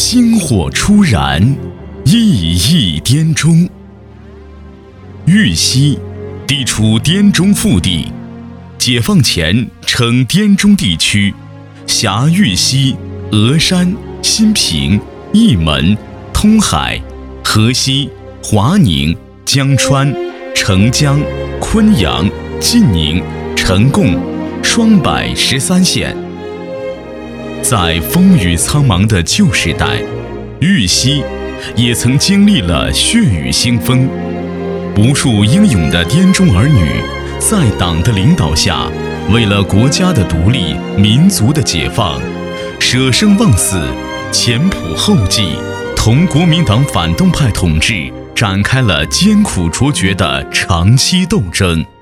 星火初燃，熠熠滇中。玉溪地处滇中腹地，解放前称滇中地区，辖玉溪、峨山、新平、义门、通海、河西、华宁、江川、澄江、昆阳、晋宁、成贡、双柏13县。在风雨苍茫的旧时代，玉溪也曾经历了血雨腥风，无数英勇的滇中儿女在党的领导下，为了国家的独立、民族的解放，舍生忘死，前仆后继，同国民党反动派统治展开了艰苦卓绝的长期斗争。